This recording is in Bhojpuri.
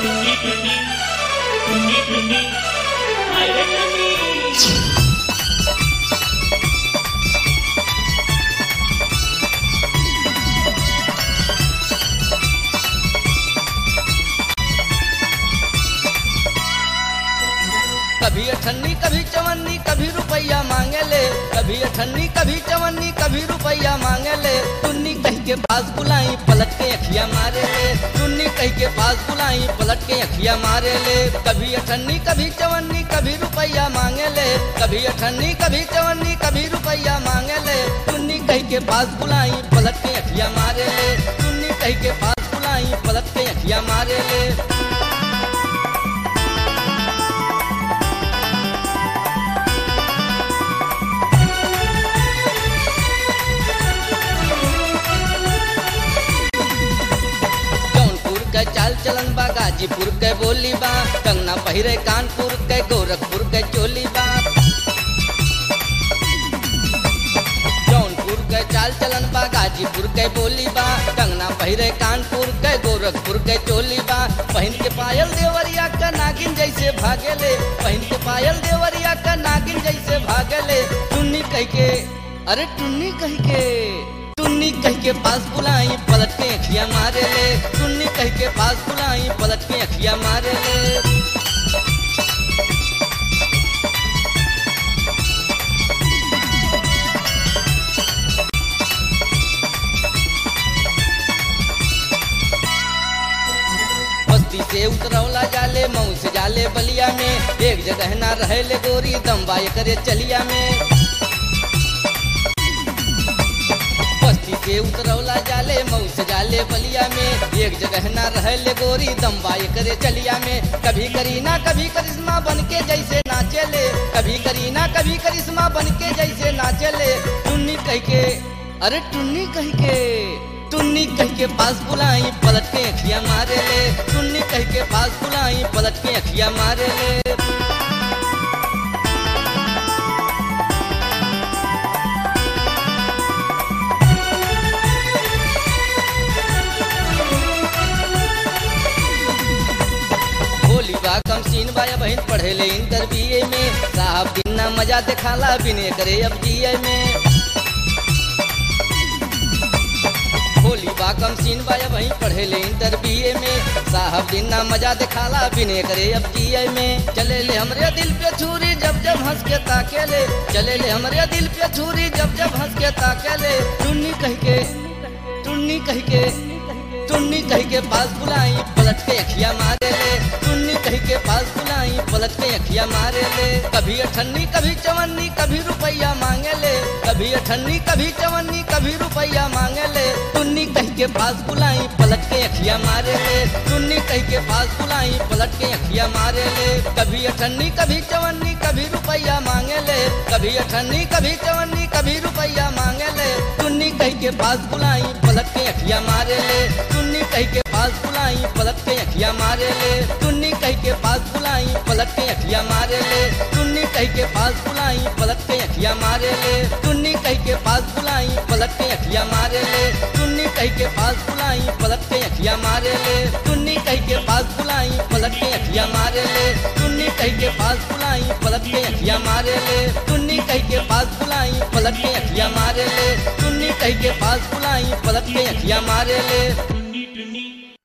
कभी अठन्नी कभी चवन्नी कभी रुपया मांगे ले, कभी अठन्नी कभी चवन्नी कभी रुपया मांगे ले। टुन्नी कह के पास बुलाई पलट के अखिया मारे ले, टुन्नी कह के पास बुलाई पलट के अखिया मारे ले। कभी अठन्नी कभी चवन्नी कभी रुपया मांगे ले, कभी अठन्नी कभी चवन्नी कभी रुपया मांगे ले। टुन्नी कह के पास बुलाई पलट के अखिया मारे ले, टुन्नी कह के पास बुलाई पलट के अखिया मारे ले। चाल चलन बा गाजीपुर के बोली बा, कंगना पहिरे कानपुर के गोरखपुर के चोली बा। जौनपुर के चाल चलन बा गाजीपुर के बोली बा, कंगना पहिरे कानपुर के गोरखपुर के चोली बा। पहन के पायल देवरिया का नागिन जैसे भागेले, पहन के पायल देवरिया का नागिन जैसे भागेले। टुन्नी कह के अरे टुन्नी कह के टुन्नी कह के पास बुलाई पलट के अखिया मारे ले, टुन्नी कह के पास बुलाई पलट के अखिया मारे ले। बस्ती से उतरौला जाले मऊ से जाले बलिया में, एक जगह ना रहे ले गोरी दम्बा करे चलिया में। बस्ती से उतरौला जाले मऊ से जाले बलिया में, एक जगह ना रहे ले गोरी दम्बा करे चलिया में। कभी करीना कभी करिश्मा बन के जैसे नाचेले, कभी करीना कभी करिश्मा बन के जैसे नाचेले। टुन्नी कह के अरे टुन्नी कह के टुन्नी कह के पास बुलाई पलट के अखिया मारे ले, टुन्नी कह के पास बुलाई पलट के अखिया मारे ले। कम सीन बाया बहन पढ़े ले इंटर बीए में, साहब दिन ना मजा दिखाला बिने करे अब जीए में। होली बा कम सीन बाया बहन पढ़े ले इंटर बीए में, साहब दिन ना मजा दिखाला बिने करे अब जीए में। चले ले हमरे दिल पे छुरी जब जब हंस के ताके ले, चले ले हमरे दिल पे छुरी जब जब हंस के ताके ले। टुन्नी कह के टुन्नी कह के टुन्नी कह के पास बुलाई पलट के अखिया मारे ले, टुन्नी कह के पास बुलाई पलट के अखिया मारे ले। कभी अठन्नी कभी चवन्नी कभी रुपया मांगे ले, कभी अठन्नी कभी चवन्नी कभी रुपया मांगे ले। टुन्नी कह के पास बुलाई पलट के अखिया मारे ले, टुन्नी कह के पास बुलाई पलट के अखिया मारे ले। कभी अठन्नी कभी चवन्नी कभी रुपया मांगे ले, कभी अठन्नी कभी चवन्नी कभी रुपया मांगे ले। टुन्नी कह के पास बुलाई पलट के अखिया मारे ले, टुन्नी कह के पास बुलाई पलट के अखिया मारे ले, टुन्नी कह के पास बुलाई पलट के अखिया मारे ले। टुन्नी कह के पास बुलाई पलट के अखिया मारे ले, टुन्नी कह के पास बुलाई पलट के अखिया मारे ले। टुन्नी कह के पास बुलाई पलट के अखिया मारे ले, टुन्नी कह के पास बुलाई पलट के अखिया मारे ले। टुन्नी कह के पास बुलाई पलट के अखिया मारे ले, टुन्नी कह के पास बुलाई पलट के अखिया मारे ले, टुन्नी कह के पास बुलाई पलट के अखिया मारे ले।